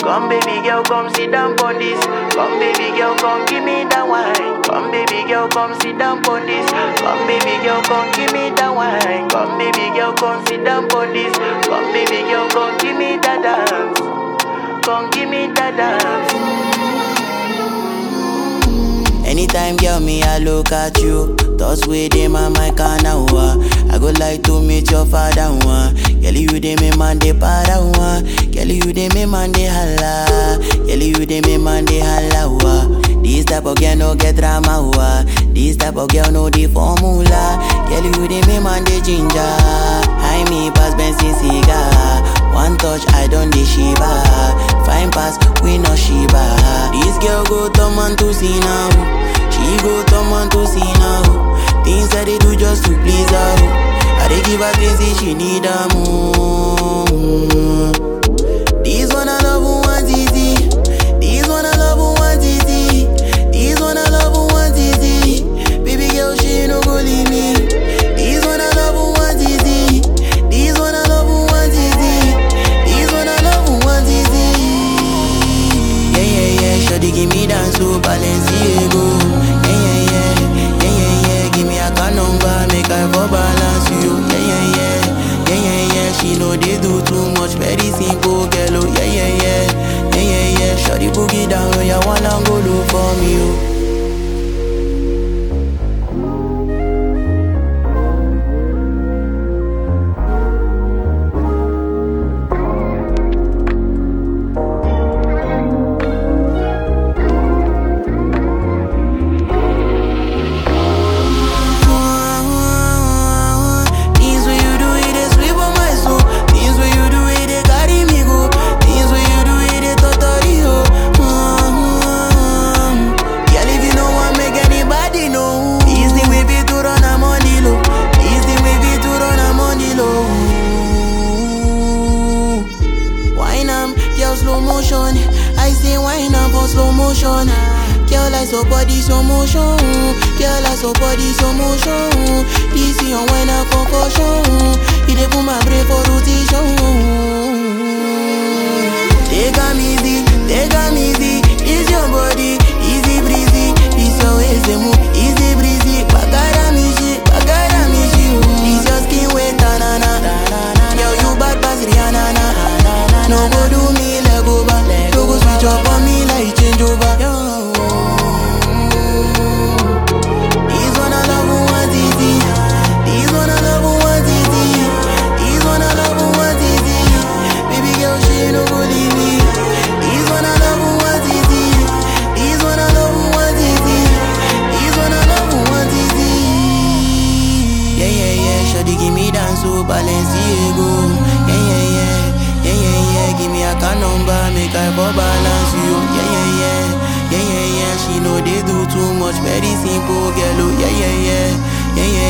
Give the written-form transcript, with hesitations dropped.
Come baby girl, come sit down on this. Come baby girl, come give me that wine. Come baby girl, come sit down on this. Come baby girl, come give me that wine. Come baby girl, come sit down on this. Come baby girl, come give me that dance. Come give me that dance. Anytime, girl, me, I look at you. Thoughts within my mind, can't I go like to meet your father, Girl, you dey me man, dey para, Girl, you dey me man, dey holla. Girl, you dey me man, dey holla, This type of girl no get drama, This type of girl no the formula. Girl, you dey me man, dey ginger. High me pass Benson cigar. One touch, I don't dey shiba. Fine pass, we no shiba. This girl go turn man to see now. She go turn man to see now. Things that they do just to please her. I dey give her things if she need her more. This one I love who wants easy. This one I love who wants easy. This one I love who wants easy. Baby girl, she no go leave me. This one I love who wants easy. This one I love who wants easy. This one I love who wants easy. Yeah, yeah, yeah. Shawty give me dance to Balenciaga. Yeah, yeah, yeah. Yeah, yeah, yeah. Give me a car number, make I for balance you. Yeah, yeah, yeah. Yeah, yeah, yeah. She know they do too much, very simple, girl. Oh, yeah, yeah, yeah. Yeah, yeah, yeah. Shawty boogie down, oh, yeah, wanna go look for me, oh. Slow motion, I say wine up for slow motion. Girl, I so body slow motion. Girl, I so body slow motion. This is your wine up concussion. You dey put my brain for rotation. Take a easy, take a easy. It's your body, easy breezy. This your ways they move, easy breezy. Bagara mishi, This your skin wet, na. Girl, you bad pass Rihanna, na. No go do me leg over. No go switch up on me like change over. This one I love who wants easy. This one I love who wants easy. This one I love who wants easy. Baby girl, she no go leave me. This one I love who wants easy. This one I love who wants easy. This one I love who wants easy. Yeah, yeah, yeah. Shawty give me dance to Balenciaga. Yeah, yeah, yeah. Yeah, yeah, yeah, give me a car number, make I for balance you. Yeah, yeah, yeah, yeah, yeah, yeah. She know they do too much, very simple, girl. Oh, yeah, yeah, yeah, yeah, yeah.